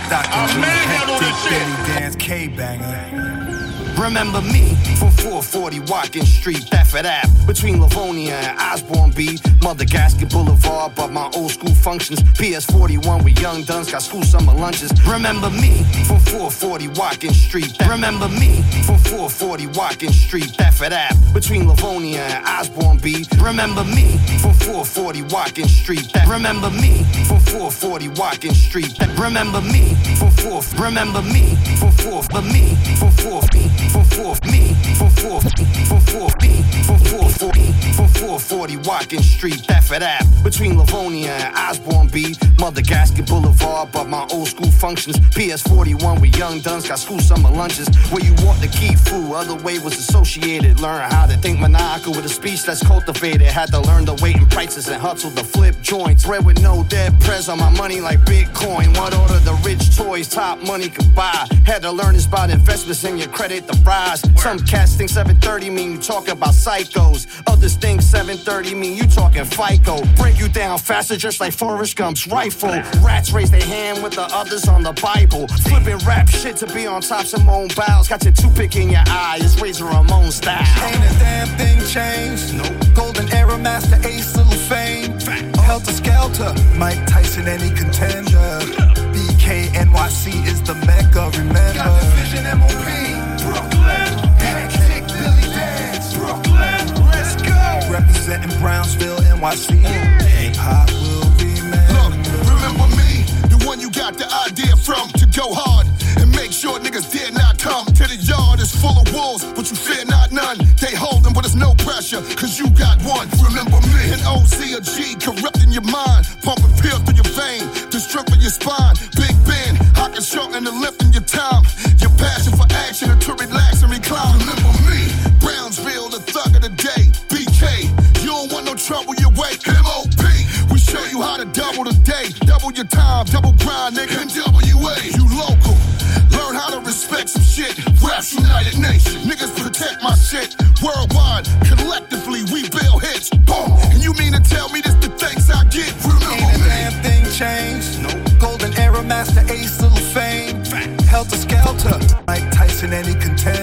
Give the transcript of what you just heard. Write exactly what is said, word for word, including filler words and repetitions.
Doctor Dre, Hectic, Billy Dance, K-Banger. Remember me from four forty Watkins Street, Thetford Ave, between Livonia and Osborne B. Mother Gasket Boulevard, but my old school functions. P S forty-one with young duns, got school summer lunches. Remember me from four forty Watkins Street. Remember me from four forty Watkins Street, Thetford Ave, between Livonia and Osborne B. Remember me from four forty Watkins Street. Remember me from four forty Watkins Street. Remember me from four. Remember me from four. But me from four. From four, me, from four, from four, me, from four forty, from four forty Watkins Street, Thetford Ave, between Livonia and Osborne B. Mother Gasket Boulevard, but my old school functions. P S forty-one with young duns, got school summer lunches. Where you walk to keep food, other way was associated. Learn how to think maniacal with a speech that's cultivated. Had to learn the weight and prices and hustle to flip joints. Bread with no dead press on my money like Bitcoin. What order the rich toys top money could buy. Had to learn this about investments in your credit. The rise. Some cats think seven thirty mean you talking about psychos. Others think seven thirty mean you talking FICO. Break you down faster just like Forrest Gump's rifle. Rats raise their hand with the others on the Bible. Flipping rap shit to be on top Simone Biles. Got your toothpick in your eye, it's Razor Ramon style. Ain't a damn thing changed. Nope. Golden era master ace, little fame. Helter Skelter, Mike Tyson any contender. B K N Y C is the mecca, remember. Got the vision M O P. Brooklyn, hectic, Billy Dance, Brooklyn, let's go. Representing Brownsville, N Y C, hip hop will remember. Look, remember me, the one you got the idea from to go hard and make sure niggas dare not come to the yard. It's full of wolves, but you fear not none. They hold them, but there's no pressure, cause you got one. Remember me, an O Z or G, corrupting your mind, pumping pills through your vein, to strengthen your spine. Big Ben, I can shorten the lift in your time. Your passion for action and to relax and recline. Remember me, Brownsville, the thug of the day. B K, you don't want no trouble your way. M O P, we show you how to double the day. Double your time, double grind, nigga. N W A, you local. Learn how to respect some shit. Raps United Nation, niggas protect my shit. Worldwide, collectively, we build hits. Boom, and you mean to tell me this the thanks I get? Remember Ain't a me. damn thing changed. Nope. Golden era master ace, little fame. Helter Skelter, Mike Tyson any contender.